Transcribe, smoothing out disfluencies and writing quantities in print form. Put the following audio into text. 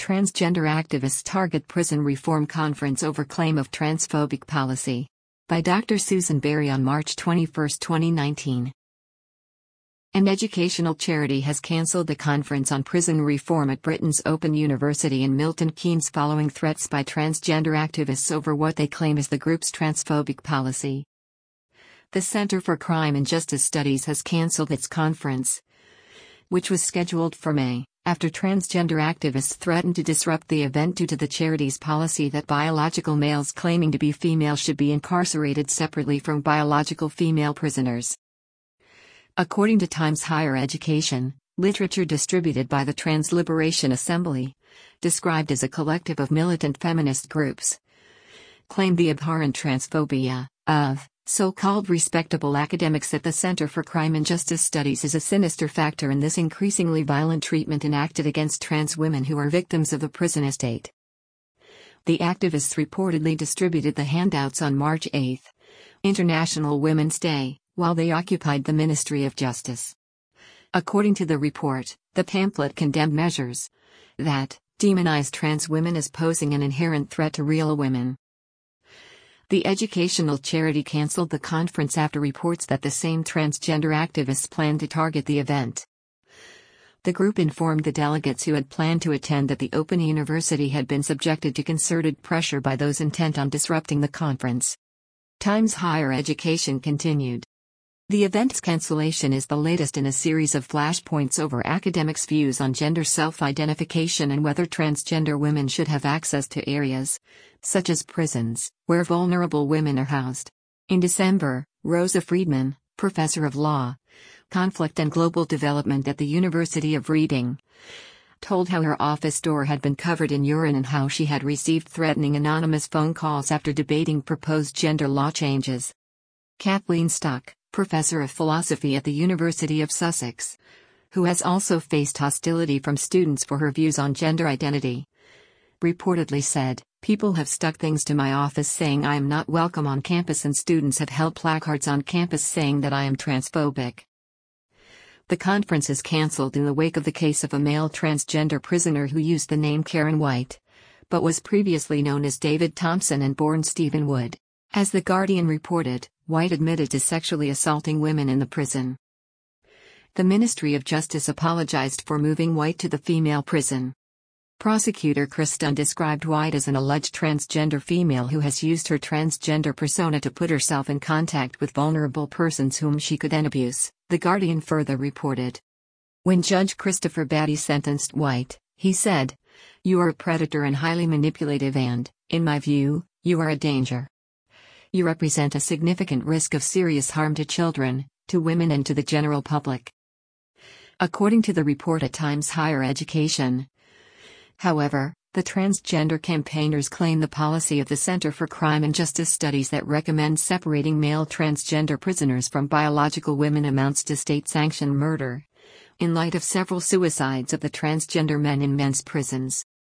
Transgender activists target prison reform conference over claim of transphobic policy. By Dr. Susan Berry on March 21, 2019. An educational charity has cancelled the conference on prison reform at Britain's Open University in Milton Keynes following threats by transgender activists over what they claim is the group's transphobic policy. The Center for Crime and Justice Studies has cancelled its conference, which was scheduled for May, after transgender activists threatened to disrupt the event due to the charity's policy that biological males claiming to be female should be incarcerated separately from biological female prisoners. According to Times Higher Education, literature distributed by the Trans Liberation Assembly, described as a collective of militant feminist groups, claimed the abhorrent transphobia of so-called respectable academics at the Center for Crime and Justice Studies is a sinister factor in this increasingly violent treatment enacted against trans women who are victims of the prison estate. The activists reportedly distributed the handouts on March 8, International Women's Day, while they occupied the Ministry of Justice. According to the report, the pamphlet condemned measures that demonize trans women as posing an inherent threat to real women. The educational charity cancelled the conference after reports that the same transgender activists planned to target the event. The group informed the delegates who had planned to attend that the Open University had been subjected to concerted pressure by those intent on disrupting the conference. Times Higher Education continued. The event's cancellation is the latest in a series of flashpoints over academics' views on gender self-identification and whether transgender women should have access to areas, such as prisons, where vulnerable women are housed. In December, Rosa Friedman, professor of law, conflict and global development at the University of Reading, told how her office door had been covered in urine and how she had received threatening anonymous phone calls after debating proposed gender law changes. Kathleen Stock, professor of philosophy at the University of Sussex, who has also faced hostility from students for her views on gender identity, reportedly said, "People have stuck things to my office saying I am not welcome on campus and students have held placards on campus saying that I am transphobic." The conference is cancelled in the wake of the case of a male transgender prisoner who used the name Karen White, but was previously known as David Thompson and born Stephen Wood. As The Guardian reported, White admitted to sexually assaulting women in the prison. The Ministry of Justice apologized for moving White to the female prison. Prosecutor Chris Dunn described White as an alleged transgender female who has used her transgender persona to put herself in contact with vulnerable persons whom she could then abuse, The Guardian further reported. When Judge Christopher Batty sentenced White, he said, "You are a predator and highly manipulative and, in my view, you are a danger. You represent a significant risk of serious harm to children, to women and to the general public." According to the report at Times Higher Education. However, the transgender campaigners claim the policy of the Center for Crime and Justice Studies that recommends separating male transgender prisoners from biological women amounts to state-sanctioned murder, in light of several suicides of the transgender men in men's prisons.